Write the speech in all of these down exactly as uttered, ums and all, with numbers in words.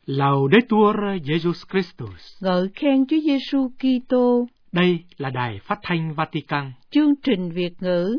Laudetur Jesus Christus. Ngợi khen Chúa Giêsu Kitô. Đây là đài phát thanh Vatican. Chương trình Việt ngữ.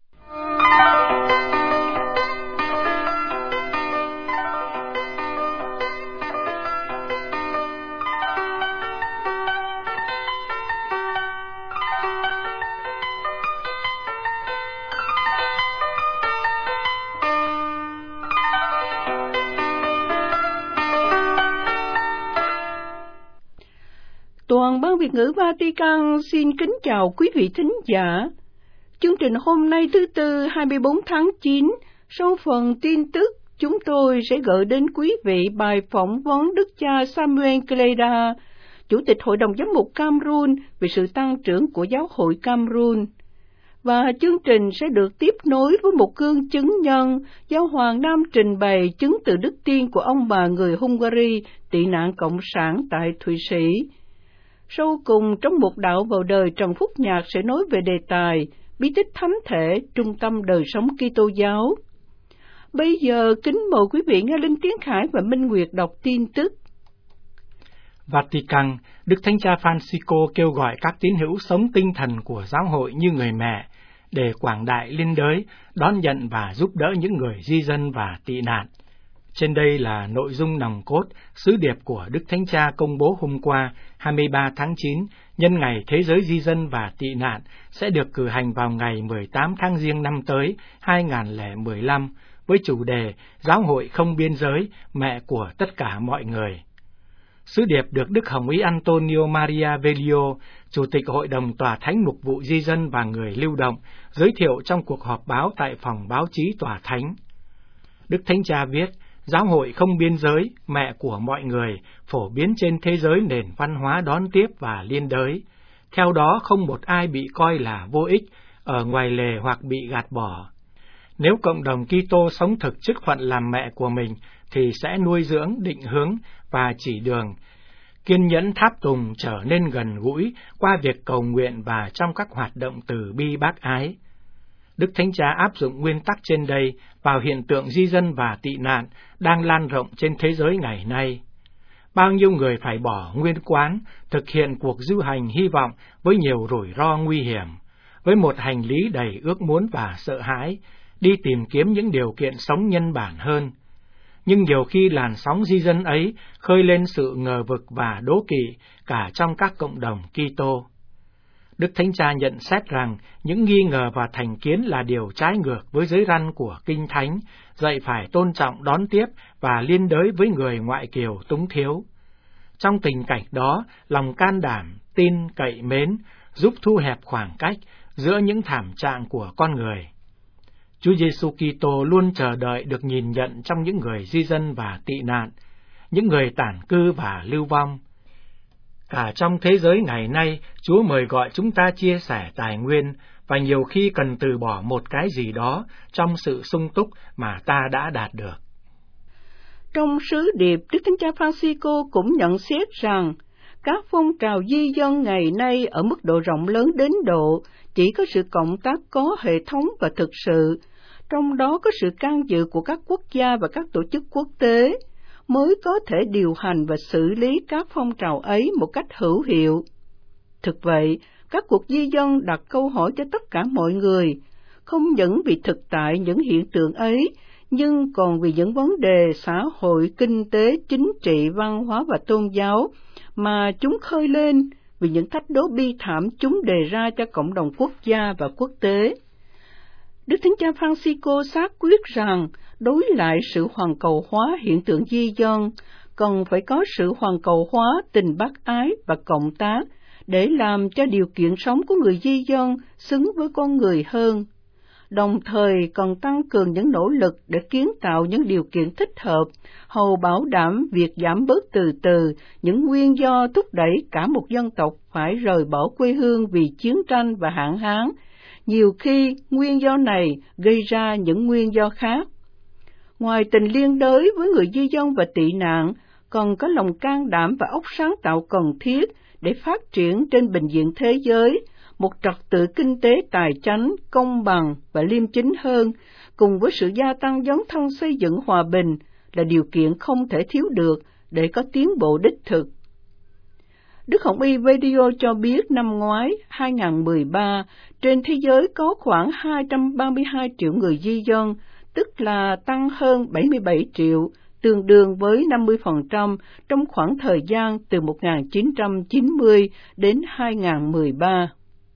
Toàn ban Việt ngữ Vatican xin kính chào quý vị thính giả. Chương trình hôm nay thứ Tư hai mươi bốn tháng chín, sau phần tin tức, chúng tôi sẽ gửi đến quý vị bài phỏng vấn Đức cha Samuel Kleda, Chủ tịch Hội đồng Giám mục Cameroon về sự tăng trưởng của giáo hội Cameroon. Và chương trình sẽ được tiếp nối với một gương chứng nhân, Giáo hoàng Nam trình bày chứng từ đức tin của ông bà người Hungary tị nạn cộng sản tại Thụy Sĩ. Sau cùng, trong một đạo vào đời, Trần Phúc Nhạc sẽ nói về đề tài bí tích thánh thể, trung tâm đời sống Kitô giáo. Bây giờ, kính mời quý vị nghe Linh Tiến Khải và Minh Nguyệt đọc tin tức. Vatican, Đức Thánh Cha Francisco kêu gọi các tín hữu sống tinh thần của giáo hội như người mẹ, để quảng đại liên đới, đón nhận và giúp đỡ những người di dân và tị nạn. Trên đây là nội dung nòng cốt sứ điệp của Đức Thánh Cha công bố hôm qua hai mươi ba tháng chín, nhân ngày Thế giới di dân và tị nạn, sẽ được cử hành vào ngày mười tám tháng Giêng năm tới hai nghìn không trăm mười lăm, với chủ đề Giáo hội không biên giới, mẹ của tất cả mọi người. Sứ điệp được Đức Hồng Y Antonio Maria Velio, Chủ tịch Hội đồng Tòa Thánh Mục vụ Di dân và Người Lưu động, giới thiệu trong cuộc họp báo tại phòng báo chí Tòa Thánh. Đức Thánh Cha viết, Giáo hội không biên giới, mẹ của mọi người, phổ biến trên thế giới nền văn hóa đón tiếp và liên đới. Theo đó, không một ai bị coi là vô ích, ở ngoài lề hoặc bị gạt bỏ. Nếu cộng đồng Kitô sống thực chức phận làm mẹ của mình, thì sẽ nuôi dưỡng, định hướng và chỉ đường, kiên nhẫn tháp tùng trở nên gần gũi qua việc cầu nguyện và trong các hoạt động từ bi bác ái. Đức Thánh Cha áp dụng nguyên tắc trên đây vào hiện tượng di dân và tị nạn đang lan rộng trên thế giới ngày nay. Bao nhiêu người phải bỏ nguyên quán, thực hiện cuộc du hành hy vọng với nhiều rủi ro nguy hiểm, với một hành lý đầy ước muốn và sợ hãi, đi tìm kiếm những điều kiện sống nhân bản hơn. Nhưng nhiều khi làn sóng di dân ấy khơi lên sự ngờ vực và đố kỵ cả trong các cộng đồng Kitô. Đức Thánh Cha nhận xét rằng những nghi ngờ và thành kiến là điều trái ngược với giới răn của Kinh Thánh, dạy phải tôn trọng đón tiếp và liên đới với người ngoại kiều túng thiếu. Trong tình cảnh đó, lòng can đảm, tin, cậy mến, giúp thu hẹp khoảng cách giữa những thảm trạng của con người. Chúa Giêsu Kitô luôn chờ đợi được nhìn nhận trong những người di dân và tị nạn, những người tản cư và lưu vong. Cả trong thế giới ngày nay, Chúa mời gọi chúng ta chia sẻ tài nguyên và nhiều khi cần từ bỏ một cái gì đó trong sự sung túc mà ta đã đạt được. Trong sứ điệp, Đức Thánh Cha Francisco cũng nhận xét rằng các phong trào di dân ngày nay ở mức độ rộng lớn đến độ chỉ có sự cộng tác có hệ thống và thực sự, trong đó có sự can dự của các quốc gia và các tổ chức quốc tế, mới có thể điều hành và xử lý các phong trào ấy một cách hữu hiệu. Thực vậy, các cuộc di dân đặt câu hỏi cho tất cả mọi người, không những vì thực tại những hiện tượng ấy, nhưng còn vì những vấn đề xã hội, kinh tế, chính trị, văn hóa và tôn giáo mà chúng khơi lên, vì những thách đố bi thảm chúng đề ra cho cộng đồng quốc gia và quốc tế. Đức Thánh Cha Francisco xác quyết rằng đối lại sự hoàn cầu hóa hiện tượng di dân, cần phải có sự hoàn cầu hóa tình bác ái và cộng tác để làm cho điều kiện sống của người di dân xứng với con người hơn. Đồng thời cần tăng cường những nỗ lực để kiến tạo những điều kiện thích hợp, hầu bảo đảm việc giảm bớt từ từ những nguyên do thúc đẩy cả một dân tộc phải rời bỏ quê hương vì chiến tranh và hạn hán. Nhiều khi nguyên do này gây ra những nguyên do khác. Ngoài tình liên đới với người di dân và tị nạn, cần có lòng can đảm và óc sáng tạo cần thiết để phát triển trên bình diện thế giới một trật tự kinh tế tài chánh, công bằng và liêm chính hơn, cùng với sự gia tăng dấn thân xây dựng hòa bình là điều kiện không thể thiếu được để có tiến bộ đích thực. Đức Hồng Y Video cho biết năm ngoái hai nghìn không trăm mười ba, trên thế giới có khoảng hai trăm ba mươi hai triệu người di dân, tức là tăng hơn bảy mươi bảy triệu, tương đương với năm mươi phần trăm trong khoảng thời gian từ một nghìn chín trăm chín mươi đến hai nghìn không trăm mười ba.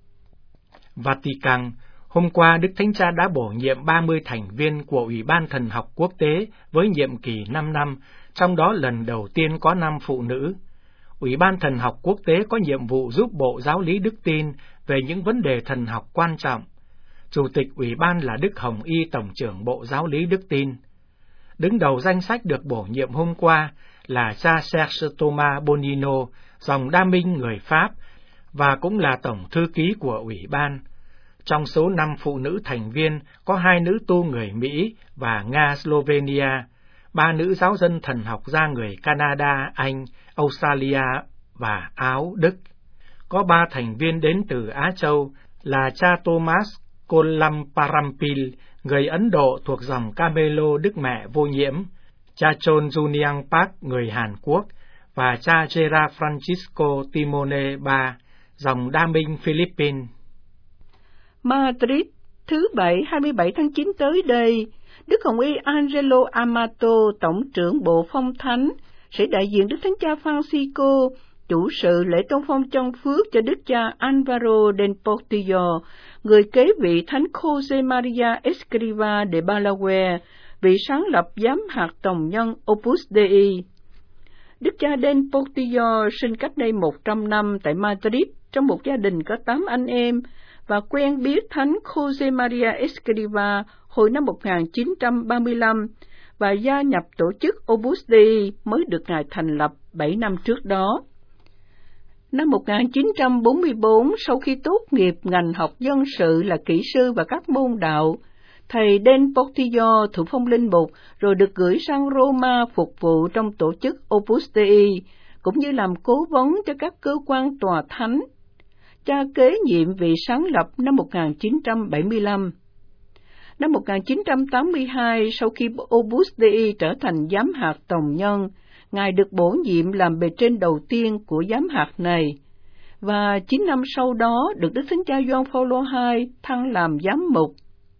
Vatican, hôm qua Đức Thánh Cha đã bổ nhiệm ba mươi thành viên của Ủy ban Thần học Quốc tế với nhiệm kỳ năm năm, trong đó lần đầu tiên có năm phụ nữ. Ủy ban Thần học Quốc tế có nhiệm vụ giúp Bộ Giáo lý Đức Tin về những vấn đề thần học quan trọng. Chủ tịch Ủy ban là Đức Hồng Y, Tổng trưởng Bộ Giáo lý Đức Tin. Đứng đầu danh sách được bổ nhiệm hôm qua là cha Serge Thomas Bonino, dòng đa minh người Pháp, và cũng là Tổng thư ký của Ủy ban. Trong số năm phụ nữ thành viên có hai nữ tu người Mỹ và Nga Slovenia, ba nữ giáo dân thần học gia người Canada, Anh, Australia và Áo, Đức. Có ba thành viên đến từ Á Châu là cha Thomas Kolamparampil, người Ấn Độ thuộc dòng Camelo Đức Mẹ Vô Nhiễm, cha Chon Juniang Park, người Hàn Quốc, và cha Gerard Francisco Timone Ba, dòng đa minh Philippines. Madrid, thứ Bảy hai mươi bảy tháng chín tới đây, Đức Hồng Y Angelo Amato, Tổng trưởng Bộ Phong Thánh, sẽ đại diện Đức Thánh cha Francisco chủ sự lễ tôn phong chân phước cho Đức cha Alvaro del Portillo, người kế vị Thánh Jose Maria Escrivá de Balaguer, vị sáng lập giám hạt tòng nhân Opus Dei. Đức cha del Portillo sinh cách đây một trăm năm tại Madrid trong một gia đình có tám anh em, và quen biết Thánh Jose Maria Escrivá hồi năm một nghìn chín trăm ba mươi lăm và gia nhập tổ chức Opus Dei mới được Ngài thành lập bảy năm trước đó. Năm một nghìn chín trăm bốn mươi bốn, sau khi tốt nghiệp ngành học dân sự là kỹ sư và các môn đạo, thầy del Portillo thụ phong linh mục rồi được gửi sang Roma phục vụ trong tổ chức Opus Dei, cũng như làm cố vấn cho các cơ quan tòa thánh. Cha kế nhiệm vị sáng lập năm một nghìn chín trăm bảy mươi lăm. Năm một nghìn chín trăm tám mươi hai, sau khi Opus Dei trở thành giám hạt tòng nhân, Ngài được bổ nhiệm làm bề trên đầu tiên của giám hạt này, và chín năm sau đó được Đức Thánh cha Gioan Phaolô hai thăng làm giám mục.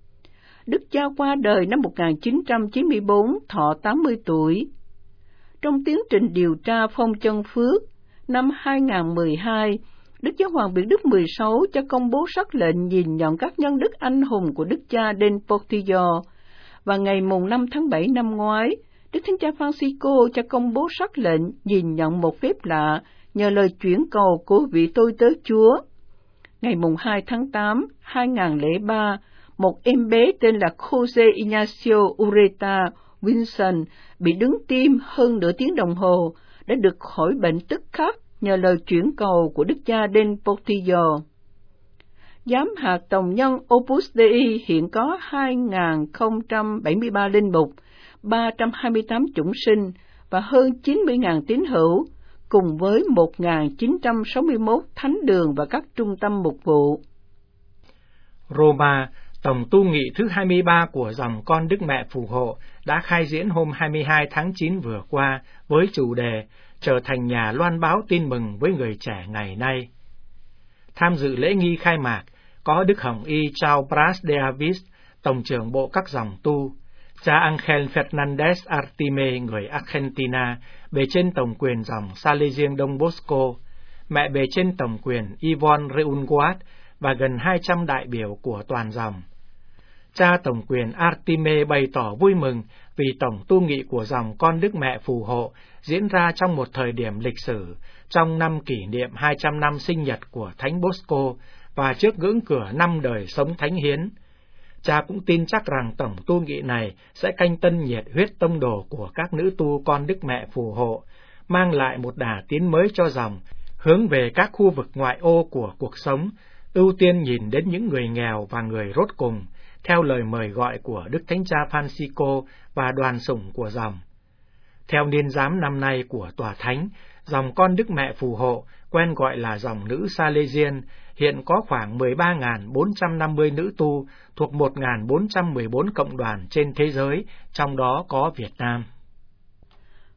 Đức cha qua đời năm một nghìn chín trăm chín mươi bốn, thọ tám mươi tuổi. Trong tiến trình điều tra phong chân phước, năm hai nghìn không trăm mười hai, Đức Giáo hoàng Biển Đức mười sáu cho công bố sắc lệnh nhìn nhận các nhân đức anh hùng của Đức cha del Portillo, và ngày mùng năm tháng bảy năm ngoái, Đức Thánh cha Francisco cho công bố sắc lệnh nhìn nhận một phép lạ nhờ lời chuyển cầu của vị tôi tớ Chúa. Ngày mùng hai tháng tám, hai nghìn không trăm lẻ ba, một em bé tên là Jose Ignacio Ureta Wilson bị đứng tim hơn nửa tiếng đồng hồ đã được khỏi bệnh tức khắc nhờ lời chuyển cầu của Đức cha del Portillo. Giám hạt tòng nhân Opus Dei hiện có hai nghìn không trăm bảy mươi ba linh mục, ba trăm hai mươi tám chủng sinh và hơn chín mươi nghìn tín hữu, cùng với một nghìn chín trăm sáu mươi mốt thánh đường và các trung tâm mục vụ. Roma, tổng tu nghị thứ hai mươi ba của dòng con Đức Mẹ Phù Hộ đã khai diễn hôm hai mươi hai tháng chín vừa qua với chủ đề trở thành nhà loan báo tin mừng với người trẻ ngày nay. Tham dự lễ nghi khai mạc có Đức Hồng Y Charles Bras de Avis, Tổng trưởng Bộ các dòng tu, cha Ángel Fernández Artime, người Argentina, bề trên tổng quyền dòng Salesian Don Bosco, mẹ bề trên tổng quyền Yvonne Reunguat và gần hai trăm đại biểu của toàn dòng. Cha tổng quyền Artime bày tỏ vui mừng vì tổng tu nghị của dòng con Đức Mẹ Phù Hộ diễn ra trong một thời điểm lịch sử, trong năm kỷ niệm hai trăm năm sinh nhật của Thánh Bosco và trước ngưỡng cửa năm đời sống thánh hiến. Cha cũng tin chắc rằng tổng tu nghị này sẽ canh tân nhiệt huyết tông đồ của các nữ tu con Đức Mẹ Phù Hộ, mang lại một đà tiến mới cho dòng, hướng về các khu vực ngoại ô của cuộc sống, ưu tiên nhìn đến những người nghèo và người rốt cùng, theo lời mời gọi của Đức Thánh cha Francisco và đoàn sủng của dòng. Theo niên giám năm nay của Tòa Thánh, dòng con Đức Mẹ Phù Hộ, quen gọi là dòng nữ Salesian, hiện có khoảng mười ba nghìn bốn trăm năm mươi nữ tu thuộc một nghìn bốn trăm mười bốn cộng đoàn trên thế giới, trong đó có Việt Nam.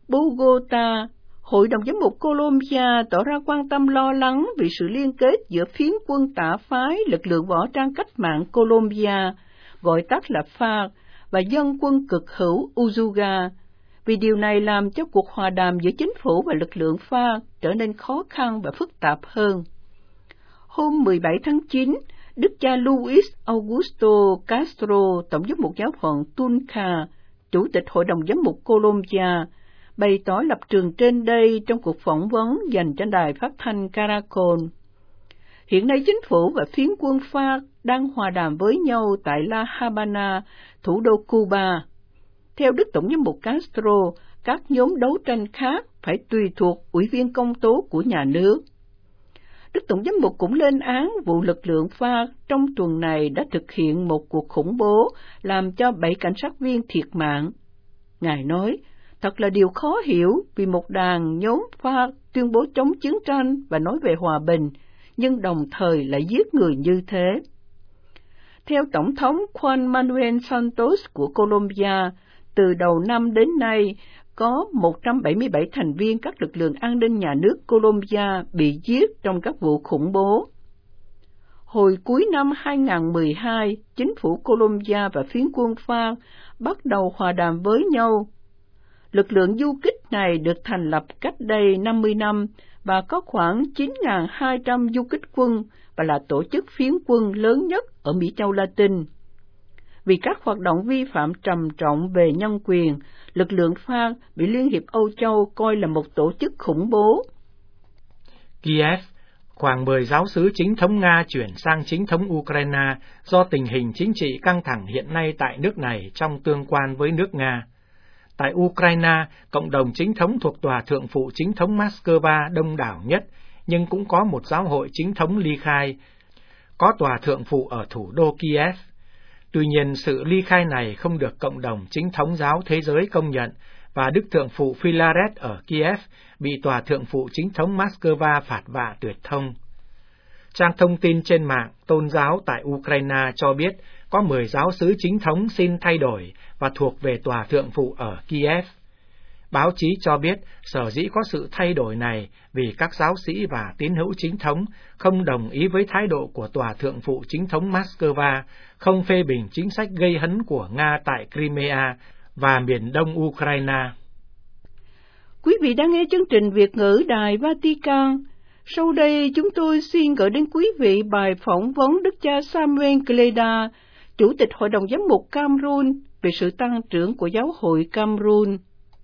Bogota, Hội đồng Giám mục Colombia tỏ ra quan tâm lo lắng vì sự liên kết giữa phiến quân tả phái lực lượng võ trang cách mạng Colombia, gọi tắt là FARC, và dân quân cực hữu Uruguay, vì điều này làm cho cuộc hòa đàm giữa chính phủ và lực lượng FARC trở nên khó khăn và phức tạp hơn. Hôm mười bảy tháng chín, Đức cha Luis Augusto Castro, Tổng giám mục giáo phận Tunca, Chủ tịch Hội đồng Giám mục Colombia, bày tỏ lập trường trên đây trong cuộc phỏng vấn dành cho đài phát thanh Caracol. Hiện nay chính phủ và phiến quân FARC đang hòa đàm với nhau tại La Habana, thủ đô Cuba. Theo Đức Tổng giám mục Castro, các nhóm đấu tranh khác phải tùy thuộc ủy viên công tố của nhà nước. Đức Tổng giám mục cũng lên án vụ lực lượng FARC trong tuần này đã thực hiện một cuộc khủng bố làm cho bảy cảnh sát viên thiệt mạng. Ngài nói, thật là điều khó hiểu vì một đàn nhóm FARC tuyên bố chống chiến tranh và nói về hòa bình, nhưng đồng thời lại giết người như thế. Theo Tổng thống Juan Manuel Santos của Colombia, từ đầu năm đến nay, có một trăm bảy mươi bảy thành viên các lực lượng an ninh nhà nước Colombia bị giết trong các vụ khủng bố. Hồi cuối năm hai nghìn không trăm mười hai, chính phủ Colombia và phiến quân FARC bắt đầu hòa đàm với nhau. Lực lượng du kích này được thành lập cách đây năm mươi năm và có khoảng chín nghìn hai trăm du kích quân và là tổ chức phiến quân lớn nhất ở Mỹ Châu Latin. Vì các hoạt động vi phạm trầm trọng về nhân quyền, lực lượng FARC bị Liên hiệp Âu Châu coi là một tổ chức khủng bố. Kiev, khoảng mười giáo xứ chính thống Nga chuyển sang chính thống Ukraine do tình hình chính trị căng thẳng hiện nay tại nước này trong tương quan với nước Nga. Tại Ukraine, cộng đồng chính thống thuộc Tòa Thượng phụ chính thống Moscow đông đảo nhất, nhưng cũng có một giáo hội chính thống ly khai, có Tòa Thượng phụ ở thủ đô Kiev. Tuy nhiên, sự ly khai này không được cộng đồng chính thống giáo thế giới công nhận, và Đức Thượng phụ Philaret ở Kiev bị Tòa Thượng phụ chính thống Moscow phạt vạ tuyệt thông. Trang thông tin trên mạng tôn giáo tại Ukraine cho biết có mười giáo xứ chính thống xin thay đổi và thuộc về Tòa Thượng phụ ở Kiev. Báo chí cho biết sở dĩ có sự thay đổi này vì các giáo sĩ và tín hữu chính thống không đồng ý với thái độ của Tòa Thượng phụ chính thống Moscow, không phê bình chính sách gây hấn của Nga tại Crimea và miền đông Ukraine. Quý vị đang nghe chương trình Việt ngữ Đài Vatican. Sau đây chúng tôi xin gửi đến quý vị bài phỏng vấn Đức cha Samuel Gleda, Chủ tịch Hội đồng Giám mục Cameroon, về sự tăng trưởng của giáo hội Cameroon.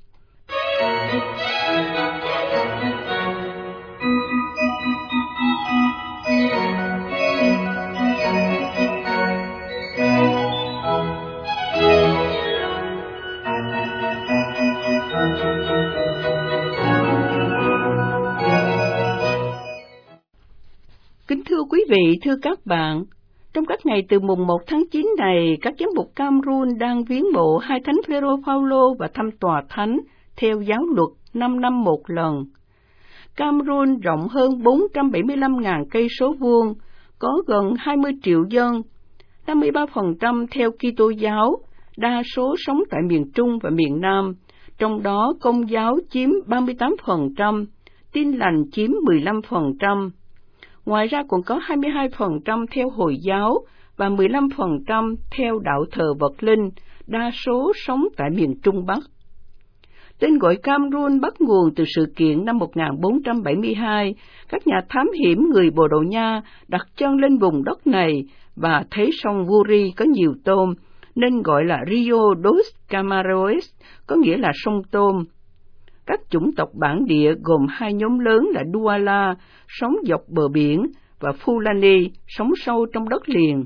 Kính thưa quý vị, thưa các bạn, trong các ngày từ mùng một tháng chín này, các giám mục Cameroon đang viếng mộ hai thánh Phêrô Phaolô và thăm tòa thánh theo giáo luật năm năm một lần. Cameroon rộng hơn bốn trăm bảy mươi lăm nghìn cây số vuông, có gần hai mươi triệu dân, năm mươi ba phần trăm theo Kitô giáo, đa số sống tại miền Trung và miền Nam, trong đó Công giáo chiếm ba mươi tám phần trăm, Tin lành chiếm mười lăm phần trăm. Ngoài ra còn có hai mươi hai phần trăm theo Hồi giáo và mười lăm phần trăm theo đạo thờ vật linh, đa số sống tại miền Trung Bắc. Tên gọi Cameroon bắt nguồn từ sự kiện năm một nghìn bốn trăm bảy mươi hai, các nhà thám hiểm người Bồ Đào Nha đặt chân lên vùng đất này và thấy sông Vuri có nhiều tôm, nên gọi là Rio dos Camaroes, có nghĩa là sông tôm. Các chủng tộc bản địa gồm hai nhóm lớn là Douala, sống dọc bờ biển, và Fulani, sống sâu trong đất liền.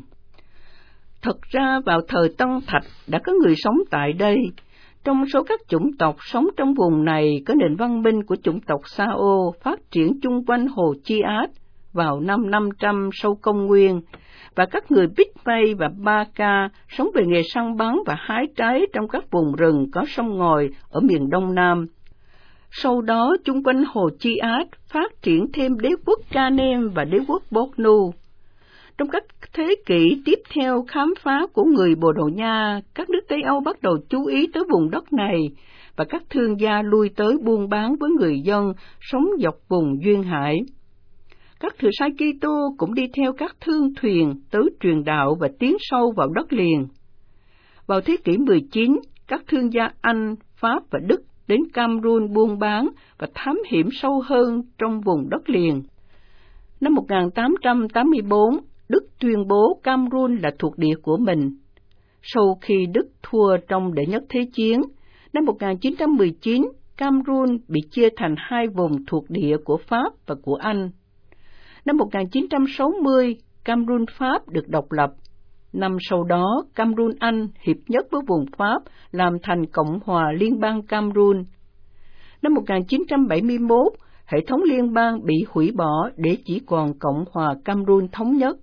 Thật ra vào thời Tân Thạch đã có người sống tại đây. Trong số các chủng tộc sống trong vùng này có nền văn minh của chủng tộc Sao phát triển chung quanh hồ Chiát vào năm năm trăm sau công nguyên, và các người Pygmy và Baka sống về nghề săn bắn và hái trái trong các vùng rừng có sông ngòi ở miền Đông Nam. Sau đó, chung quanh hồ Chiát phát triển thêm đế quốc Canem và đế quốc Bornu. Trong các thế kỷ tiếp theo khám phá của người Bồ Đào Nha, các nước Tây Âu bắt đầu chú ý tới vùng đất này và các thương gia lui tới buôn bán với người dân sống dọc vùng duyên hải. Các thừa sai Kitô cũng đi theo các thương thuyền tới truyền đạo và tiến sâu vào đất liền. Vào thế kỷ mười chín, các thương gia Anh, Pháp và Đức đến Cameroon buôn bán và thám hiểm sâu hơn trong vùng đất liền. Năm một nghìn tám trăm tám mươi bốn, Đức tuyên bố Cameroon là thuộc địa của mình. Sau khi Đức thua trong đệ nhất thế chiến, năm một nghìn chín trăm mười chín, Cameroon bị chia thành hai vùng thuộc địa của Pháp và của Anh. Năm một nghìn chín trăm sáu mươi, Cameroon Pháp được độc lập. Năm sau đó, Cameroon Anh hiệp nhất với vùng Pháp, làm thành Cộng hòa Liên bang Cameroon. Năm một nghìn chín trăm bảy mươi mốt, hệ thống liên bang bị hủy bỏ để chỉ còn Cộng hòa Cameroon thống nhất.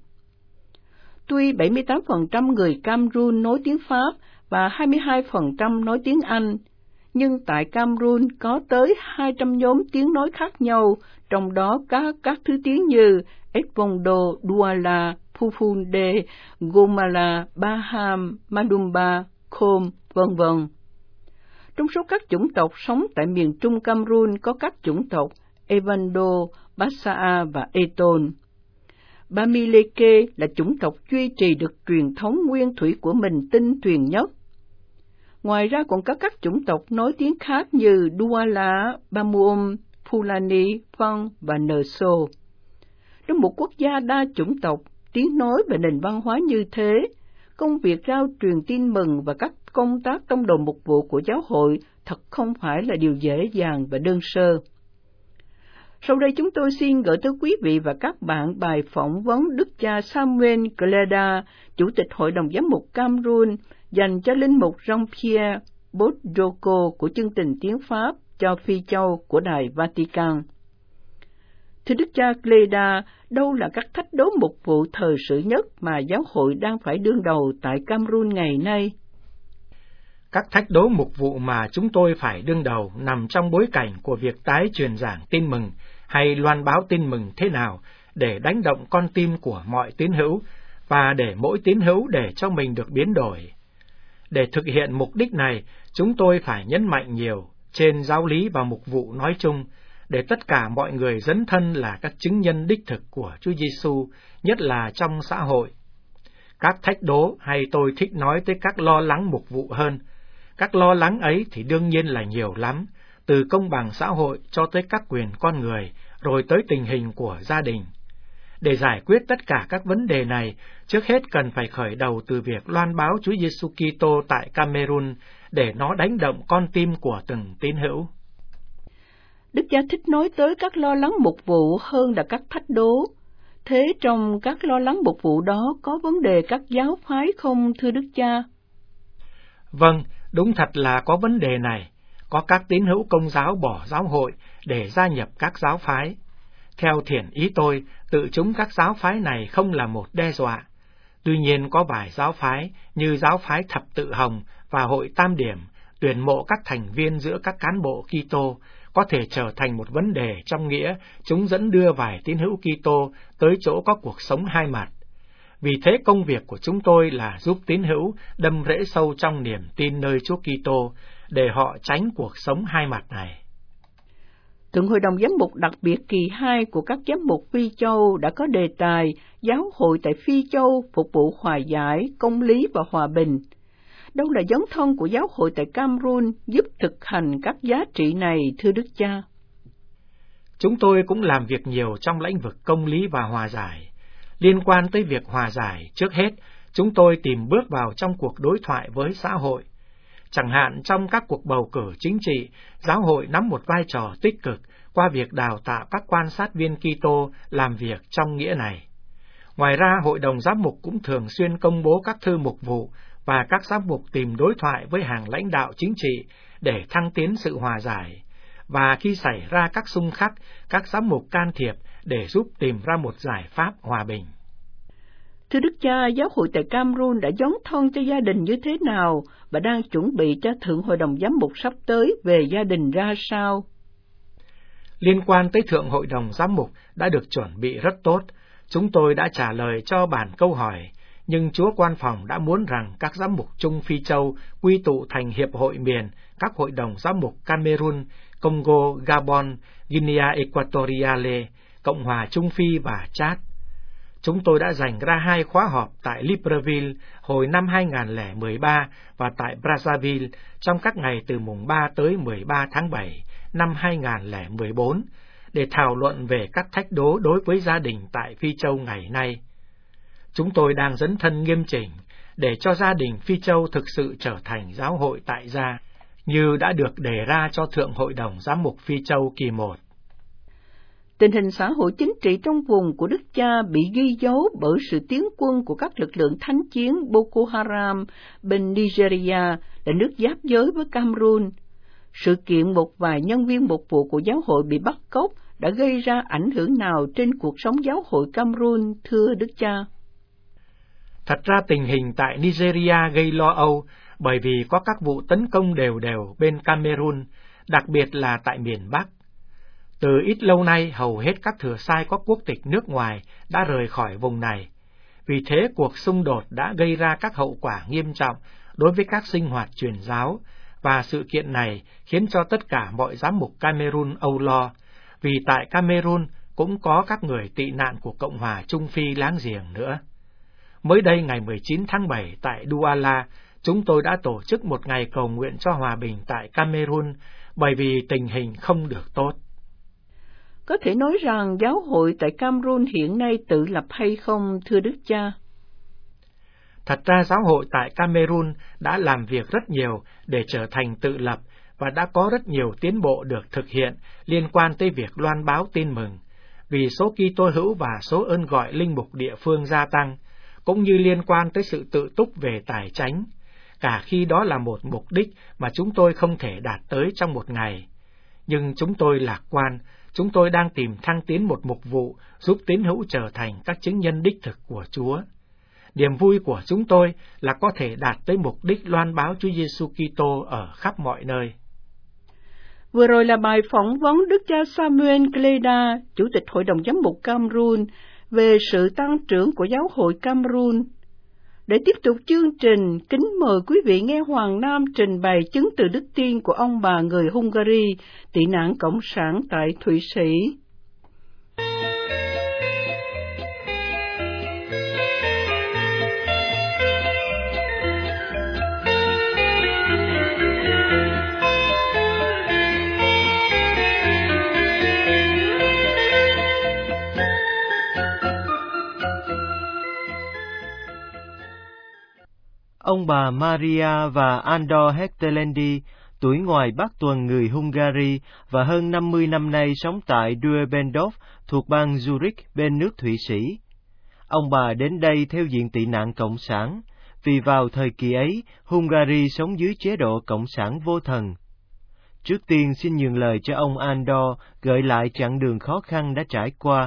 Tuy bảy mươi tám phần trăm người Cameroon nói tiếng Pháp và hai mươi hai phần trăm nói tiếng Anh, nhưng tại Cameroon có tới hai trăm nhóm tiếng nói khác nhau, trong đó có các thứ tiếng như Ekvondo, Douala, Fufunde, Gomala, Baham, Madumba, Khom, vân vân. Trong số các chủng tộc sống tại miền Trung Cameroon có các chủng tộc Evando, Basaa và Eton. Bamileke là chủng tộc duy trì được truyền thống nguyên thủy của mình tinh tuyền nhất. Ngoài ra còn có các chủng tộc nói tiếng khác như Douala, Bamuum, Fulani, Phong và Nso. Trong một quốc gia đa chủng tộc, tiếng nói và nền văn hóa như thế, công việc rao truyền tin mừng và các công tác trong đồ mục vụ của giáo hội thật không phải là điều dễ dàng và đơn sơ. Sau đây chúng tôi xin gửi tới quý vị và các bạn bài phỏng vấn Đức cha Samuel Gleda, Chủ tịch Hội đồng Giám mục Cameroon, dành cho linh mục Jean-Pierre Bourdieu của chương trình tiếng Pháp cho Phi Châu của Đài Vatican. Thưa Đức cha Gleda, đâu là các thách đố mục vụ thời sự nhất mà giáo hội đang phải đương đầu tại Cameroon ngày nay? Các thách đố mục vụ mà chúng tôi phải đương đầu nằm trong bối cảnh của việc tái truyền giảng tin mừng hay loan báo tin mừng thế nào để đánh động con tim của mọi tín hữu và để mỗi tín hữu để cho mình được biến đổi. Để thực hiện mục đích này, chúng tôi phải nhấn mạnh nhiều trên giáo lý và mục vụ nói chung, để tất cả mọi người dấn thân là các chứng nhân đích thực của Chúa Giêsu, nhất là trong xã hội. Các thách đố hay tôi thích nói tới các lo lắng mục vụ hơn. Các lo lắng ấy thì đương nhiên là nhiều lắm, từ công bằng xã hội cho tới các quyền con người, rồi tới tình hình của gia đình. Để giải quyết tất cả các vấn đề này, trước hết cần phải khởi đầu từ việc loan báo Chúa Giêsu Kitô tại Cameroon để nó đánh động con tim của từng tín hữu. Đức cha thích nói tới các lo lắng mục vụ hơn là các thách đố. Thế trong các lo lắng mục vụ đó có vấn đề các giáo phái không, thưa Đức cha? Vâng, đúng thật là có vấn đề này. Có các tín hữu Công giáo bỏ giáo hội để gia nhập các giáo phái. Theo thiện ý tôi, tự chúng các giáo phái này không là một đe dọa. Tuy nhiên có vài giáo phái như giáo phái Thập Tự Hồng và Hội Tam Điểm tuyển mộ các thành viên giữa các cán bộ Kitô có thể trở thành một vấn đề trong nghĩa chúng dẫn đưa vài tín hữu Kitô tới chỗ có cuộc sống hai mặt. Vì thế công việc của chúng tôi là giúp tín hữu đâm rễ sâu trong niềm tin nơi Chúa Kitô để họ tránh cuộc sống hai mặt này. Thượng Hội đồng Giám mục đặc biệt kỳ hai của các giám mục Phi Châu đã có đề tài Giáo hội tại Phi Châu phục vụ hòa giải, công lý và hòa bình. Đâu là dấn thân của giáo hội tại Cameroon giúp thực hành các giá trị này, thưa Đức cha? Chúng tôi cũng làm việc nhiều trong lĩnh vực công lý và hòa giải. Liên quan tới việc hòa giải, trước hết, chúng tôi tìm bước vào trong cuộc đối thoại với xã hội. Chẳng hạn trong các cuộc bầu cử chính trị, giáo hội nắm một vai trò tích cực qua việc đào tạo các quan sát viên Kitô làm việc trong nghĩa này. Ngoài ra, Hội đồng Giám mục cũng thường xuyên công bố các thư mục vụ và các giám mục tìm đối thoại với hàng lãnh đạo chính trị để thăng tiến sự hòa giải. Và khi xảy ra các xung khắc, các giám mục can thiệp để giúp tìm ra một giải pháp hòa bình. Thưa Đức cha, giáo hội tại Cameroon đã dấn thân cho gia đình như thế nào và đang chuẩn bị cho Thượng Hội đồng Giám mục sắp tới về gia đình ra sao? Liên quan tới Thượng Hội đồng Giám mục đã được chuẩn bị rất tốt. Chúng tôi đã trả lời cho bản câu hỏi, nhưng Chúa Quan Phòng đã muốn rằng các giám mục Trung Phi Châu quy tụ thành hiệp hội miền, các hội đồng giám mục Cameroon, Congo, Gabon, Guinea Equatoriale, Cộng hòa Trung Phi và Chad. Chúng tôi đã dành ra hai khóa họp tại Libreville hồi năm hai nghìn không trăm mười ba và tại Brazzaville trong các ngày từ mùng ba tới mười ba tháng bảy năm hai nghìn không trăm mười bốn để thảo luận về các thách đố đối với gia đình tại Phi Châu ngày nay. Chúng tôi đang dấn thân nghiêm chỉnh để cho gia đình Phi Châu thực sự trở thành giáo hội tại gia, như đã được đề ra cho Thượng Hội đồng Giám mục Phi Châu kỳ một. Tình hình xã hội chính trị trong vùng của Đức Cha bị ghi dấu bởi sự tiến quân của các lực lượng thánh chiến Boko Haram bên Nigeria là nước giáp giới với Cameroon. Sự kiện một vài nhân viên mục vụ của giáo hội bị bắt cóc đã gây ra ảnh hưởng nào trên cuộc sống giáo hội Cameroon, thưa Đức Cha? Thật ra tình hình tại Nigeria gây lo âu bởi vì có các vụ tấn công đều đều bên Cameroon, đặc biệt là tại miền Bắc. Từ ít lâu nay, hầu hết các thừa sai có quốc tịch nước ngoài đã rời khỏi vùng này. Vì thế, cuộc xung đột đã gây ra các hậu quả nghiêm trọng đối với các sinh hoạt truyền giáo, và sự kiện này khiến cho tất cả mọi giám mục Cameroon âu lo, vì tại Cameroon cũng có các người tị nạn của Cộng hòa Trung Phi láng giềng nữa. Mới đây ngày mười chín tháng bảy tại Douala, chúng tôi đã tổ chức một ngày cầu nguyện cho hòa bình tại Cameroon bởi vì tình hình không được tốt. Có thể nói rằng giáo hội tại Cameroon hiện nay tự lập hay không, thưa Đức Cha? Thật ra giáo hội tại Cameroon đã làm việc rất nhiều để trở thành tự lập và đã có rất nhiều tiến bộ được thực hiện liên quan tới việc loan báo tin mừng, vì số Kitô hữu và số ơn gọi linh mục địa phương gia tăng, cũng như liên quan tới sự tự túc về tài chánh, cả khi đó là một mục đích mà chúng tôi không thể đạt tới trong một ngày. Nhưng chúng tôi lạc quan, chúng tôi đang tìm thăng tiến một mục vụ giúp tín hữu trở thành các chứng nhân đích thực của Chúa. Niềm vui của chúng tôi là có thể đạt tới mục đích loan báo Chúa Giêsu Kitô ở khắp mọi nơi. Vừa rồi là bài phỏng vấn Đức cha Samuel Gleda, Chủ tịch Hội đồng Giám mục Cameroon, về sự tăng trưởng của giáo hội Cameroon. Để tiếp tục chương trình, kính mời quý vị nghe Hoàng Nam trình bày chứng từ đức tin của ông bà người Hungary, tị nạn cộng sản tại Thụy Sĩ. Ông bà Maria và Andor Hechtelendi, tuổi ngoài bác tuần người Hungary và hơn năm mươi năm nay sống tại Duebendorf thuộc bang Zurich bên nước Thụy Sĩ. Ông bà đến đây theo diện tị nạn cộng sản, vì vào thời kỳ ấy, Hungary sống dưới chế độ cộng sản vô thần. Trước tiên xin nhường lời cho ông Andor gợi lại chặng đường khó khăn đã trải qua.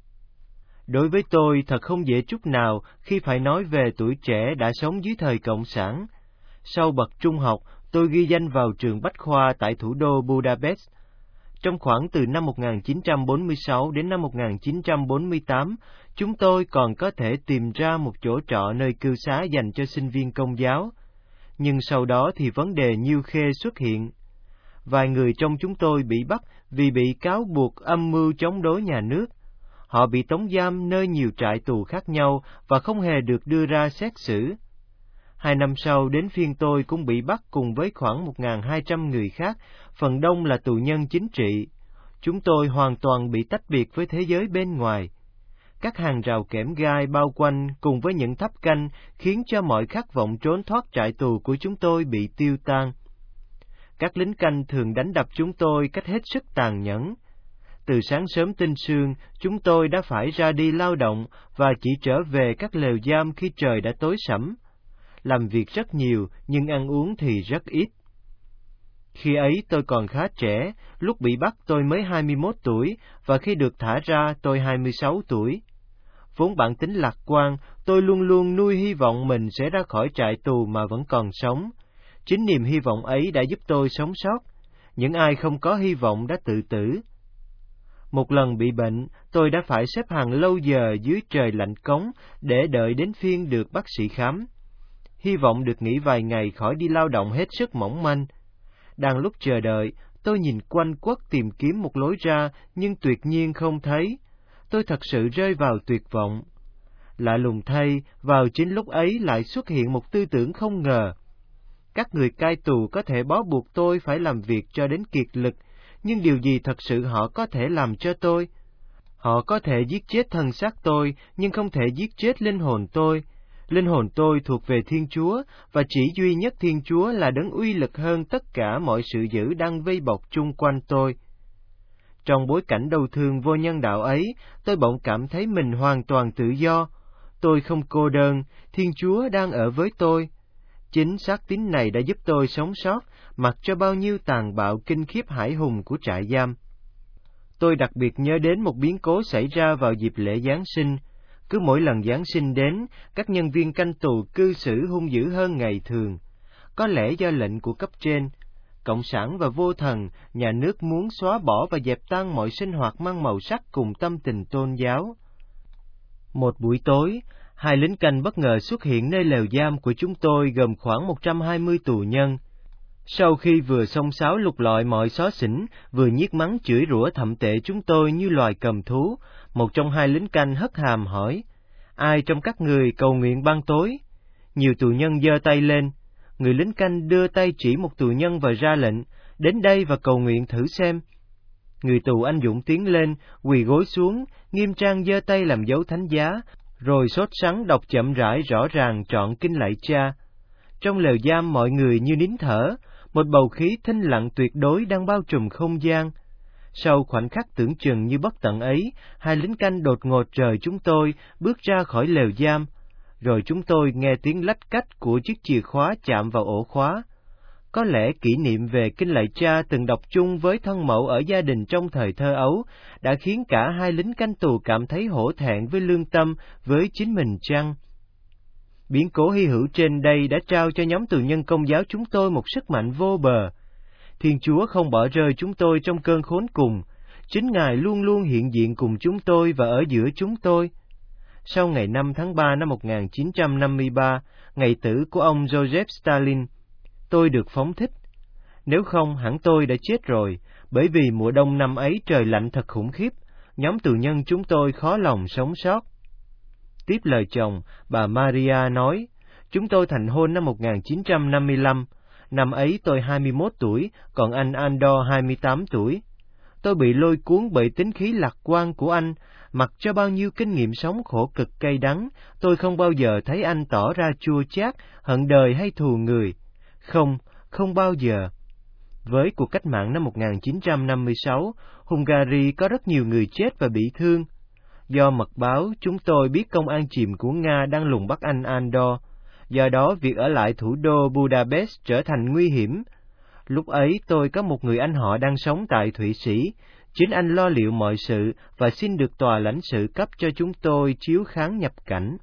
Đối với tôi thật không dễ chút nào khi phải nói về tuổi trẻ đã sống dưới thời cộng sản. Sau bậc trung học, tôi ghi danh vào trường Bách khoa tại thủ đô Budapest. Trong khoảng từ năm một nghìn chín trăm bốn mươi sáu đến năm một nghìn chín trăm bốn mươi tám, chúng tôi còn có thể tìm ra một chỗ trọ nơi cư xá dành cho sinh viên Công giáo. Nhưng sau đó thì vấn đề Nhiêu Khê xuất hiện. Vài người trong chúng tôi bị bắt vì bị cáo buộc âm mưu chống đối nhà nước. Họ bị tống giam nơi nhiều trại tù khác nhau và không hề được đưa ra xét xử. Hai năm sau đến phiên tôi cũng bị bắt cùng với khoảng một nghìn hai trăm người khác, phần đông là tù nhân chính trị. Chúng tôi hoàn toàn bị tách biệt với thế giới bên ngoài. Các hàng rào kẽm gai bao quanh cùng với những tháp canh khiến cho mọi khát vọng trốn thoát trại tù của chúng tôi bị tiêu tan. Các lính canh thường đánh đập chúng tôi cách hết sức tàn nhẫn. Từ sáng sớm tinh sương, chúng tôi đã phải ra đi lao động và chỉ trở về các lều giam khi trời đã tối sẫm. Làm việc rất nhiều, nhưng ăn uống thì rất ít. Khi ấy tôi còn khá trẻ, lúc bị bắt tôi mới hai mươi mốt tuổi, và khi được thả ra tôi hai mươi sáu tuổi. Vốn bản tính lạc quan, tôi luôn luôn nuôi hy vọng mình sẽ ra khỏi trại tù mà vẫn còn sống. Chính niềm hy vọng ấy đã giúp tôi sống sót. Những ai không có hy vọng đã tự tử. Một lần bị bệnh, tôi đã phải xếp hàng lâu giờ dưới trời lạnh cống để đợi đến phiên được bác sĩ khám. Hy vọng được nghỉ vài ngày khỏi đi lao động hết sức mỏng manh. Đang lúc chờ đợi, tôi nhìn quanh quất tìm kiếm một lối ra, nhưng tuyệt nhiên không thấy. Tôi thật sự rơi vào tuyệt vọng. Lạ lùng thay, vào chính lúc ấy lại xuất hiện một tư tưởng không ngờ. Các người cai tù có thể bó buộc tôi phải làm việc cho đến kiệt lực, nhưng điều gì thật sự họ có thể làm cho tôi? Họ có thể giết chết thân xác tôi, nhưng không thể giết chết linh hồn tôi. Linh hồn tôi thuộc về Thiên Chúa, và chỉ duy nhất Thiên Chúa là đấng uy lực hơn tất cả mọi sự dữ đang vây bọc chung quanh tôi. Trong bối cảnh đau thương vô nhân đạo ấy, tôi bỗng cảm thấy mình hoàn toàn tự do. Tôi không cô đơn, Thiên Chúa đang ở với tôi. Chính xác tín này đã giúp tôi sống sót, mặc cho bao nhiêu tàn bạo kinh khiếp hải hùng của trại giam. Tôi đặc biệt nhớ đến một biến cố xảy ra vào dịp lễ Giáng sinh. Cứ mỗi lần Giáng sinh đến, các nhân viên canh tù cư xử hung dữ hơn ngày thường. Có lẽ do lệnh của cấp trên, Cộng sản và vô thần, nhà nước muốn xóa bỏ và dẹp tan mọi sinh hoạt mang màu sắc cùng tâm tình tôn giáo. Một buổi tối, hai lính canh bất ngờ xuất hiện nơi lều giam của chúng tôi gồm khoảng một trăm hai mươi tù nhân. Sau khi vừa xông xáo lục lọi mọi xó xỉnh, vừa nhiếc mắng chửi rủa thậm tệ chúng tôi như loài cầm thú, một trong hai lính canh hất hàm hỏi: "Ai trong các người cầu nguyện ban tối?" Nhiều tù nhân giơ tay lên. Người lính canh đưa tay chỉ một tù nhân và ra lệnh: "Đến đây và cầu nguyện thử xem." Người tù anh dũng tiến lên, quỳ gối xuống, nghiêm trang giơ tay làm dấu thánh giá, rồi sốt sắng đọc chậm rãi rõ ràng trọn kinh lạy Cha. Trong lều giam mọi người như nín thở, một bầu khí thinh lặng tuyệt đối đang bao trùm không gian. Sau khoảnh khắc tưởng chừng như bất tận ấy, hai lính canh đột ngột rời chúng tôi, bước ra khỏi lều giam. Rồi chúng tôi nghe tiếng lách cách của chiếc chìa khóa chạm vào ổ khóa. Có lẽ kỷ niệm về kinh lạy Cha từng đọc chung với thân mẫu ở gia đình trong thời thơ ấu đã khiến cả hai lính canh tù cảm thấy hổ thẹn với lương tâm, với chính mình chăng? Biến cố hy hữu trên đây đã trao cho nhóm tù nhân Công giáo chúng tôi một sức mạnh vô bờ. Thiên Chúa không bỏ rơi chúng tôi trong cơn khốn cùng. Chính Ngài luôn luôn hiện diện cùng chúng tôi và ở giữa chúng tôi. Sau ngày năm tháng ba năm một nghìn chín trăm năm mươi ba, ngày tử của ông Joseph Stalin, tôi được phóng thích. Nếu không, hẳn tôi đã chết rồi, bởi vì mùa đông năm ấy trời lạnh thật khủng khiếp, nhóm tù nhân chúng tôi khó lòng sống sót. Tiếp lời chồng, bà Maria nói: "Chúng tôi thành hôn năm một nghìn chín trăm năm mươi lăm, năm ấy tôi hai mươi mốt tuổi, còn anh Andor hai mươi tám tuổi. Tôi bị lôi cuốn bởi tính khí lạc quan của anh, mặc cho bao nhiêu kinh nghiệm sống khổ cực cay đắng, tôi không bao giờ thấy anh tỏ ra chua chát, hận đời hay thù người. Không, không bao giờ." Với cuộc cách mạng năm một nghìn chín trăm năm mươi sáu, Hungary có rất nhiều người chết và bị thương. Do mật báo, chúng tôi biết công an chìm của Nga đang lùng bắt anh Andor. Do đó, việc ở lại thủ đô Budapest trở thành nguy hiểm. Lúc ấy, tôi có một người anh họ đang sống tại Thụy Sĩ. Chính anh lo liệu mọi sự và xin được tòa lãnh sự cấp cho chúng tôi chiếu kháng nhập cảnh.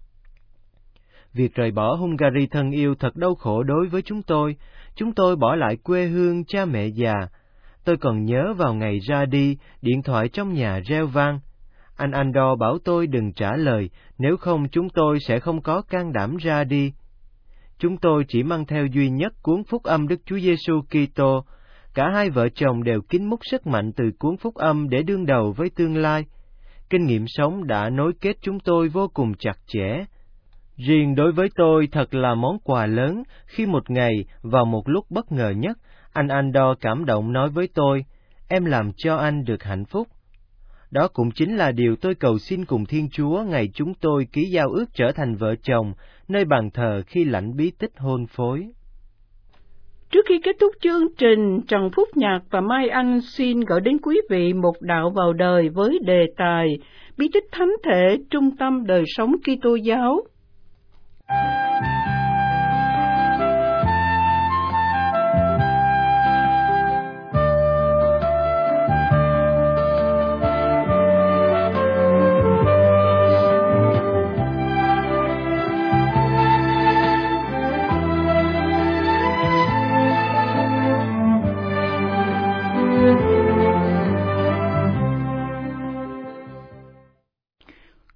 Việc rời bỏ Hungary thân yêu thật đau khổ đối với chúng tôi. Chúng tôi bỏ lại quê hương, cha mẹ già. Tôi còn nhớ vào ngày ra đi, điện thoại trong nhà reo vang. Anh Andor bảo tôi đừng trả lời, nếu không chúng tôi sẽ không có can đảm ra đi. Chúng tôi chỉ mang theo duy nhất cuốn phúc âm Đức Chúa Giêsu Kitô. Cả hai vợ chồng đều kính múc sức mạnh từ cuốn phúc âm để đương đầu với tương lai. Kinh nghiệm sống đã nối kết chúng tôi vô cùng chặt chẽ. Riêng đối với tôi thật là món quà lớn khi một ngày, vào một lúc bất ngờ nhất, anh Andor cảm động nói với tôi: "Em làm cho anh được hạnh phúc." Đó cũng chính là điều tôi cầu xin cùng Thiên Chúa ngày chúng tôi ký giao ước trở thành vợ chồng, nơi bàn thờ khi lãnh bí tích hôn phối. Trước khi kết thúc chương trình, Trần Phúc Nhạc và Mai Anh xin gửi đến quý vị một đạo vào đời với đề tài Bí tích thánh thể trung tâm đời sống Kitô giáo.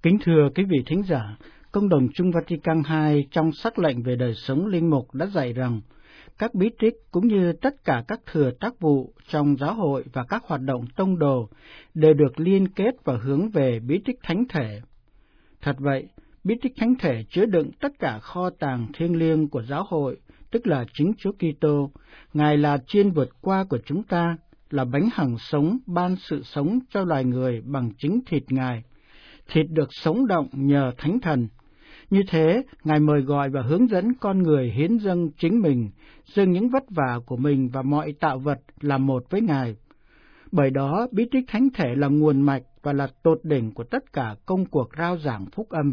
Kính thưa quý vị thính giả, Công đồng Chung Vatican hai trong sắc lệnh về đời sống linh mục đã dạy rằng các bí tích cũng như tất cả các thừa tác vụ trong giáo hội và các hoạt động tông đồ đều được liên kết và hướng về bí tích thánh thể. Thật vậy, bí tích thánh thể chứa đựng tất cả kho tàng thiêng liêng của giáo hội, tức là chính Chúa Kitô. Ngài là chiên vượt qua của chúng ta, là bánh hằng sống ban sự sống cho loài người bằng chính thịt Ngài. Thịt được sống động nhờ Thánh Thần. Như thế, Ngài mời gọi và hướng dẫn con người hiến dâng chính mình, dâng những vất vả của mình và mọi tạo vật là một với Ngài. Bởi đó, bí tích thánh thể là nguồn mạch và là tột đỉnh của tất cả công cuộc rao giảng phúc âm.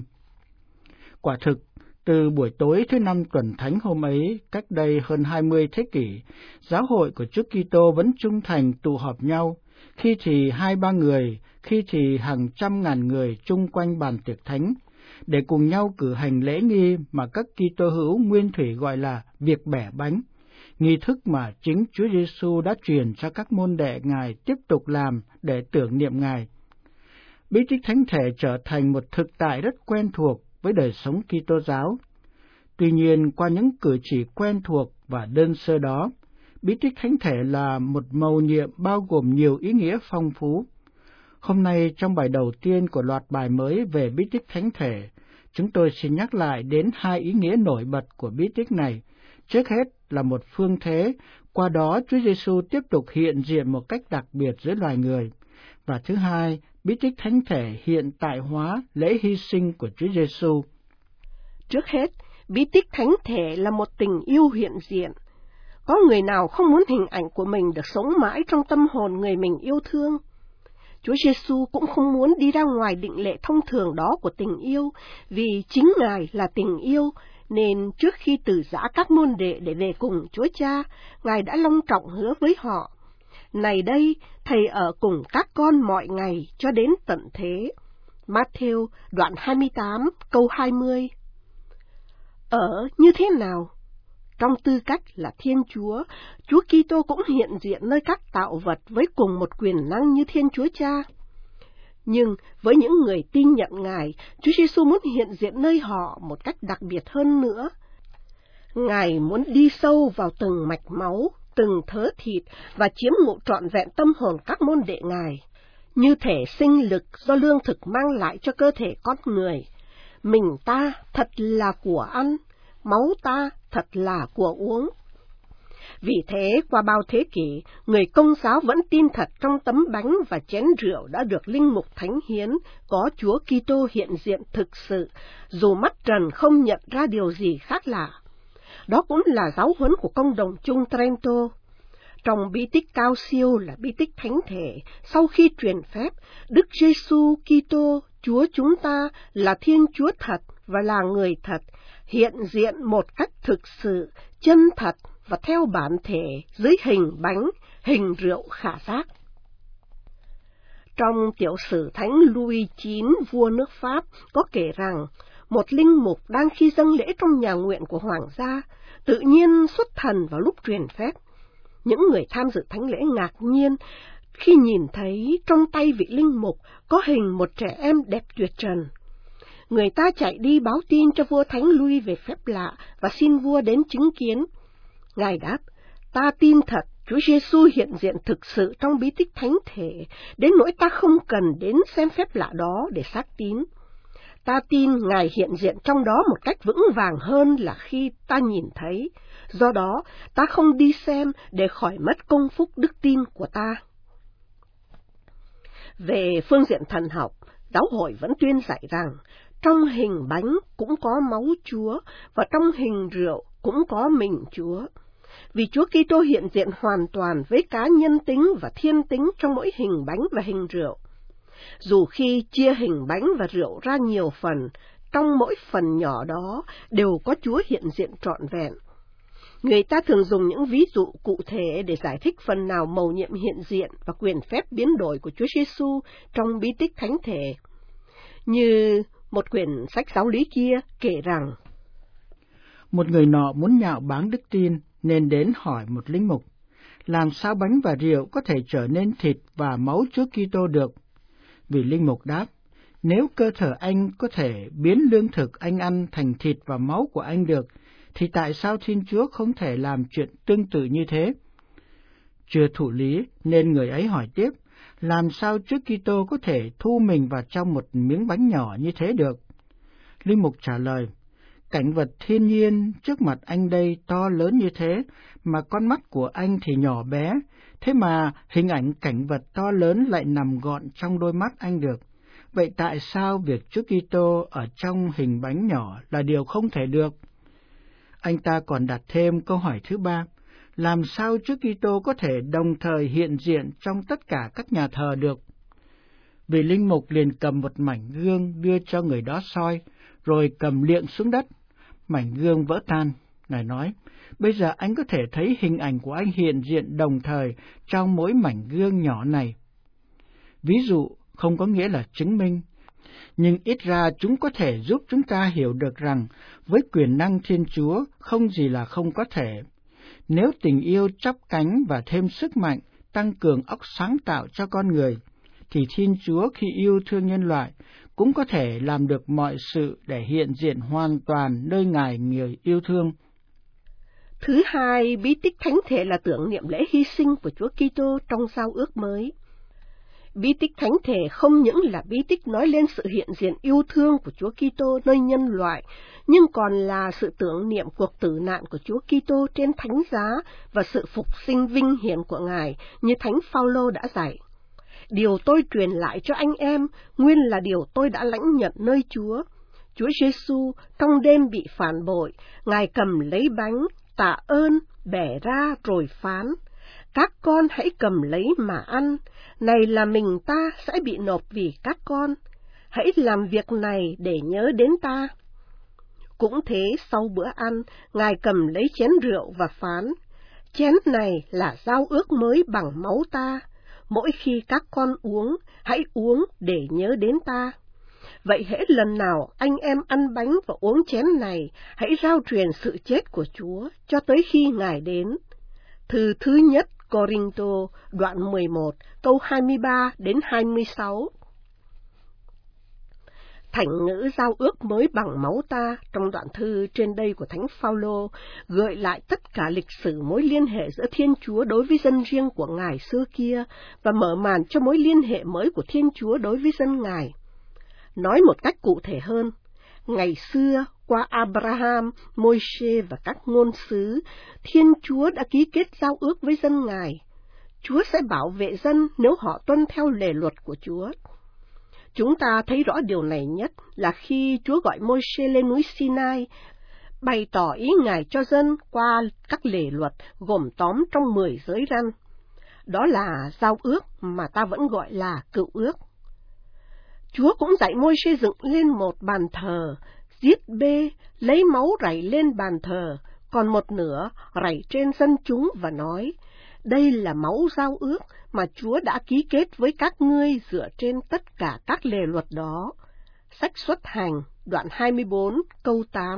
Quả thực, từ buổi tối thứ năm tuần thánh hôm ấy, cách đây hơn hai mươi thế kỷ, giáo hội của Chúa Kitô vẫn trung thành tụ họp nhau, khi thì hai ba người, khi thì hàng trăm ngàn người chung quanh bàn tiệc thánh, để cùng nhau cử hành lễ nghi mà các Kitô hữu nguyên thủy gọi là việc bẻ bánh, nghi thức mà chính Chúa Giêsu đã truyền cho các môn đệ Ngài tiếp tục làm để tưởng niệm Ngài. Bí tích thánh thể trở thành một thực tại rất quen thuộc với đời sống Kitô giáo. Tuy nhiên, qua những cử chỉ quen thuộc và đơn sơ đó, bí tích thánh thể là một mầu nhiệm bao gồm nhiều ý nghĩa phong phú. Hôm nay, trong bài đầu tiên của loạt bài mới về bí tích thánh thể, chúng tôi xin nhắc lại đến hai ý nghĩa nổi bật của bí tích này. Trước hết là một phương thế, qua đó Chúa Giêsu tiếp tục hiện diện một cách đặc biệt giữa loài người. Và thứ hai, bí tích thánh thể hiện tại hóa lễ hy sinh của Chúa Giêsu. Trước hết, bí tích thánh thể là một tình yêu hiện diện. Có người nào không muốn hình ảnh của mình được sống mãi trong tâm hồn người mình yêu thương? Chúa Giêsu cũng không muốn đi ra ngoài định lệ thông thường đó của tình yêu, vì chính Ngài là tình yêu, nên trước khi từ giã các môn đệ để về cùng Chúa Cha, Ngài đã long trọng hứa với họ: này đây, Thầy ở cùng các con mọi ngày cho đến tận thế. Ma-thêu đoạn hai mươi tám câu hai mươi. Ở như thế nào? Trong tư cách là Thiên Chúa, Chúa Kitô cũng hiện diện nơi các tạo vật với cùng một quyền năng như Thiên Chúa Cha. Nhưng với những người tin nhận Ngài, Chúa Giêsu muốn hiện diện nơi họ một cách đặc biệt hơn nữa. Ngài muốn đi sâu vào từng mạch máu, từng thớ thịt và chiếm ngụ trọn vẹn tâm hồn các môn đệ Ngài, như thể sinh lực do lương thực mang lại cho cơ thể con người. Mình ta thật là của ăn, máu ta thật là của uống. Vì thế, qua bao thế kỷ, người Công giáo vẫn tin thật trong tấm bánh và chén rượu đã được linh mục thánh hiến, có Chúa Kitô hiện diện thực sự, dù mắt trần không nhận ra điều gì khác lạ. Đó cũng là giáo huấn của Công đồng Chung Trento. Trong bí tích cao siêu là bí tích thánh thể, sau khi truyền phép, Đức Giêsu Kitô, Chúa chúng ta là Thiên Chúa thật và là người thật, hiện diện một cách thực sự, chân thật và theo bản thể dưới hình bánh, hình rượu khả giác. Trong tiểu sử Thánh Louis chín, vua nước Pháp, có kể rằng một linh mục đang khi dâng lễ trong nhà nguyện của hoàng gia, tự nhiên xuất thần vào lúc truyền phép. Những người tham dự thánh lễ ngạc nhiên khi nhìn thấy trong tay vị linh mục có hình một trẻ em đẹp tuyệt trần. Người ta chạy đi báo tin cho vua Thánh Louis về phép lạ và xin vua đến chứng kiến. Ngài đáp: ta tin thật Chúa Giêsu hiện diện thực sự trong bí tích thánh thể, đến nỗi ta không cần đến xem phép lạ đó để xác tín. Ta tin Ngài hiện diện trong đó một cách vững vàng hơn là khi ta nhìn thấy, do đó ta không đi xem để khỏi mất công phúc đức tin của ta. Về phương diện thần học, giáo hội vẫn tuyên dạy rằng trong hình bánh cũng có máu Chúa và trong hình rượu cũng có mình Chúa. Vì Chúa Kitô hiện diện hoàn toàn với cá nhân tính và thiên tính trong mỗi hình bánh và hình rượu. Dù khi chia hình bánh và rượu ra nhiều phần, trong mỗi phần nhỏ đó đều có Chúa hiện diện trọn vẹn. Người ta thường dùng những ví dụ cụ thể để giải thích phần nào mầu nhiệm hiện diện và quyền phép biến đổi của Chúa Giêsu trong bí tích thánh thể. Như một quyển sách giáo lý kia kể rằng, một người nọ muốn nhạo báng đức tin nên đến hỏi một linh mục, làm sao bánh và rượu có thể trở nên thịt và máu Chúa Kitô được? Vị linh mục đáp, Nếu cơ thể anh có thể biến lương thực anh ăn thành thịt và máu của anh được, thì tại sao Thiên Chúa không thể làm chuyện tương tự như thế? Chưa thủ lý, nên người ấy hỏi tiếp, làm sao Chúa Kitô có thể thu mình vào trong một miếng bánh nhỏ như thế được? Linh mục trả lời, cảnh vật thiên nhiên trước mặt anh đây to lớn như thế, mà con mắt của anh thì nhỏ bé, thế mà hình ảnh cảnh vật to lớn lại nằm gọn trong đôi mắt anh được. Vậy tại sao việc Chúa Kitô ở trong hình bánh nhỏ là điều không thể được? Anh ta còn đặt thêm câu hỏi thứ ba, làm sao Chúa Kitô có thể đồng thời hiện diện trong tất cả các nhà thờ được? Vị linh mục liền cầm một mảnh gương đưa cho người đó soi, rồi cầm liệng xuống đất. Mảnh gương vỡ tan. Ngài nói, bây giờ anh có thể thấy hình ảnh của anh hiện diện đồng thời trong mỗi mảnh gương nhỏ này. Ví dụ không có nghĩa là chứng minh, nhưng ít ra chúng có thể giúp chúng ta hiểu được rằng với quyền năng Thiên Chúa không gì là không có thể. Nếu tình yêu chắp cánh và thêm sức mạnh, tăng cường óc sáng tạo cho con người, thì Thiên Chúa khi yêu thương nhân loại cũng có thể làm được mọi sự để hiện diện hoàn toàn nơi Ngài người yêu thương. Thứ hai, bí tích thánh thể là tưởng niệm lễ hy sinh của Chúa Kitô trong giao ước mới. Bí tích thánh thể không những là bí tích nói lên sự hiện diện yêu thương của Chúa Kitô nơi nhân loại, nhưng còn là sự tưởng niệm cuộc tử nạn của Chúa Kitô trên thánh giá và sự phục sinh vinh hiển của Ngài, như Thánh Phaolô đã dạy. Điều tôi truyền lại cho anh em, nguyên là điều tôi đã lãnh nhận nơi Chúa. Chúa Giêsu trong đêm bị phản bội, Ngài cầm lấy bánh, tạ ơn, bẻ ra rồi phán: các con hãy cầm lấy mà ăn, này là mình ta sẽ bị nộp vì các con. Hãy làm việc này để nhớ đến ta. Cũng thế, sau bữa ăn, Ngài cầm lấy chén rượu và phán: chén này là giao ước mới bằng máu ta. Mỗi khi các con uống, hãy uống để nhớ đến ta. Vậy hễ lần nào anh em ăn bánh và uống chén này, hãy rao truyền sự chết của Chúa cho tới khi Ngài đến. Thư thứ nhất Cô-rinh-tô, đoạn mười một, câu hai mươi ba đến hai mươi sáu. Thành ngữ giao ước mới bằng máu ta trong đoạn thư trên đây của Thánh Phaolô gợi lại tất cả lịch sử mối liên hệ giữa Thiên Chúa đối với dân riêng của Ngài xưa kia và mở màn cho mối liên hệ mới của Thiên Chúa đối với dân Ngài. Nói một cách cụ thể hơn, ngày xưa qua Abraham, Môi-se và các ngôn sứ, Thiên Chúa đã ký kết giao ước với dân Ngài. Chúa sẽ bảo vệ dân nếu họ tuân theo lề luật của Chúa. Chúng ta thấy rõ điều này nhất là khi Chúa gọi Môi-se lên núi Sinai, bày tỏ ý Ngài cho dân qua các lề luật gồm tóm trong mười giới răn. Đó là giao ước mà ta vẫn gọi là cựu ước. Chúa cũng dạy Môi-se dựng lên một bàn thờ, giết bê, lấy máu rảy lên bàn thờ, còn một nửa rảy trên dân chúng và nói: đây là máu giao ước mà Chúa đã ký kết với các ngươi dựa trên tất cả các lề luật đó. Sách Xuất Hành, đoạn hai mươi bốn, câu tám.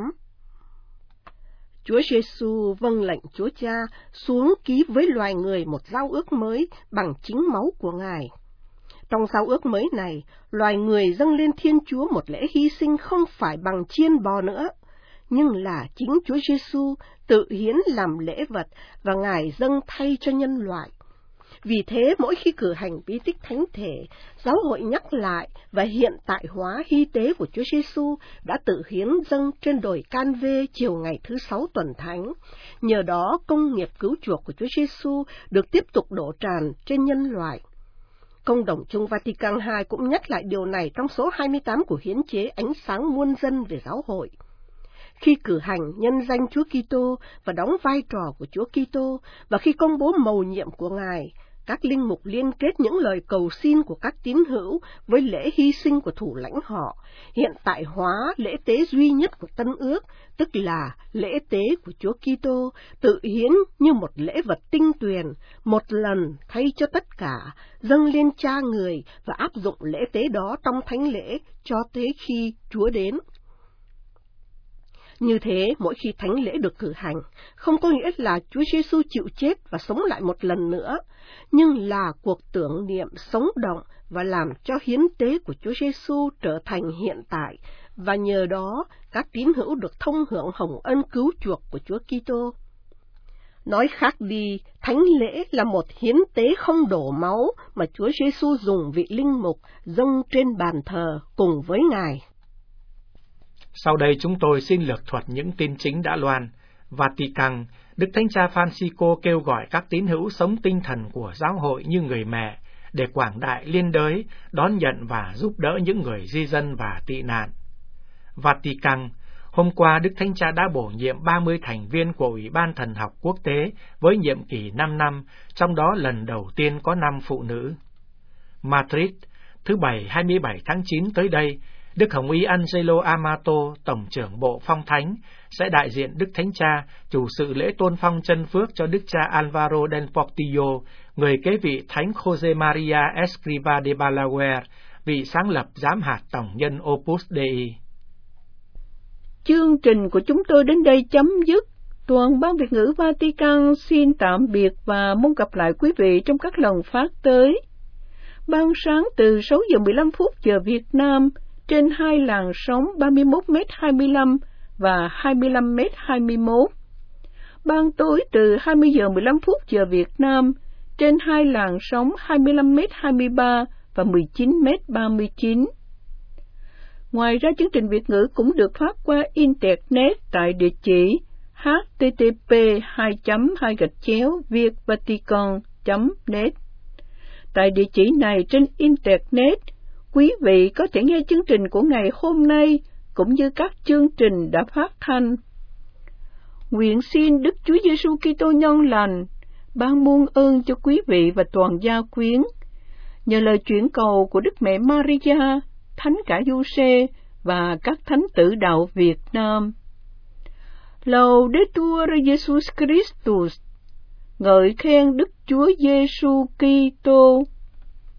Chúa Giêsu vâng lệnh Chúa Cha xuống ký với loài người một giao ước mới bằng chính máu của Ngài. Trong giao ước mới này, loài người dâng lên Thiên Chúa một lễ hy sinh không phải bằng chiên bò nữa, nhưng là chính Chúa Giêsu tự hiến làm lễ vật và Ngài dâng thay cho nhân loại. Vì thế, mỗi khi cử hành bí tích thánh thể, giáo hội nhắc lại và hiện tại hóa hy tế của Chúa Giêsu đã tự hiến dâng trên đồi Can Vê chiều ngày thứ sáu tuần thánh. Nhờ đó, công nghiệp cứu chuộc của Chúa Giêsu được tiếp tục đổ tràn trên nhân loại. Công đồng chung Vatican hai cũng nhắc lại điều này trong số hai mươi tám của hiến chế Ánh sáng muôn dân về giáo hội. Khi cử hành nhân danh Chúa Kitô và đóng vai trò của Chúa Kitô, và khi công bố mầu nhiệm của Ngài, các linh mục liên kết những lời cầu xin của các tín hữu với lễ hy sinh của thủ lãnh họ, hiện tại hóa lễ tế duy nhất của Tân Ước, tức là lễ tế của Chúa Kitô, tự hiến như một lễ vật tinh tuyền, một lần thay cho tất cả, dâng lên Cha người và áp dụng lễ tế đó trong thánh lễ cho tới khi Chúa đến. Như thế, mỗi khi thánh lễ được cử hành, không có nghĩa là Chúa Giêsu chịu chết và sống lại một lần nữa, nhưng là cuộc tưởng niệm sống động và làm cho hiến tế của Chúa Giêsu trở thành hiện tại, và nhờ đó các tín hữu được thông hưởng hồng ân cứu chuộc của Chúa Kitô. Nói khác đi, thánh lễ là một hiến tế không đổ máu mà Chúa Giêsu dùng vị linh mục dâng trên bàn thờ cùng với Ngài. Sau đây chúng tôi xin lược thuật những tin chính đã loan. Vatican, Đức Thánh Cha Francisco kêu gọi các tín hữu sống tinh thần của giáo hội như người mẹ để quảng đại liên đới, đón nhận và giúp đỡ những người di dân và tị nạn. Vatican, hôm qua Đức Thánh Cha đã bổ nhiệm ba mươi thành viên của Ủy ban Thần học Quốc tế với nhiệm kỳ năm năm, trong đó lần đầu tiên có năm phụ nữ. Madrid, thứ Bảy hai mươi bảy tháng chín tới đây, Đức Hồng Y Angelo Amato, Tổng trưởng Bộ Phong Thánh, sẽ đại diện Đức Thánh Cha chủ sự lễ tôn phong chân phước cho Đức cha Alvaro del Portillo, người kế vị Thánh Jose Maria Escrivá de Balaguer, vị sáng lập giám hạt tổng nhân Opus Dei. Chương trình của chúng tôi đến đây chấm dứt. Toàn ban Việt ngữ Vatican xin tạm biệt và mong gặp lại quý vị trong các lần phát tới. Ban sáng từ sáu giờ mười lăm phút giờ Việt Nam trên hai làn sóng ba mươi mốt mét hai mươi lăm và hai mươi lăm mét hai mươi mốt. Ban tối từ hai mươi giờ mười lăm phút giờ Việt Nam trên hai làn sóng hai mươi lăm mét hai mươi ba và mười chín mét ba mươi chín. Ngoài ra, chương trình Việt ngữ cũng được phát qua Internet tại địa chỉ h t t p hai chấm hai gạch chéo vietvatican chấm net. Tại địa chỉ này trên Internet, quý vị có thể nghe chương trình của ngày hôm nay cũng như các chương trình đã phát thanh. Nguyện xin Đức Chúa Giêsu Kitô nhân lành ban muôn ơn cho quý vị và toàn gia quyến. Nhờ lời chuyển cầu của Đức Mẹ Maria, Thánh cả Giuse và các thánh tử đạo Việt Nam. Laudetur Jesus Christus. Ngợi khen Đức Chúa Giêsu Kitô.